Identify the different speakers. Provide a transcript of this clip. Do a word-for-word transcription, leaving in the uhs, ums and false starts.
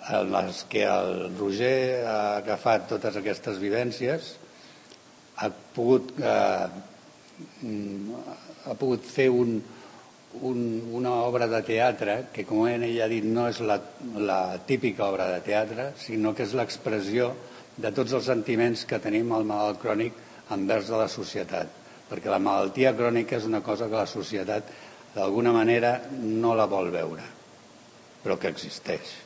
Speaker 1: en les que el Roger ha agafat totes aquestes vivències, ha pogut, eh, ha pogut fer un, un, una obra de teatre que, com ell ha dit, no és la, la típica obra de teatre, sinó que és l'expressió de tots els sentiments que tenim al malalt crònic envers de la societat, perquè la malaltia crònica és una cosa que la societat d'alguna manera no la vol veure, però que existeix.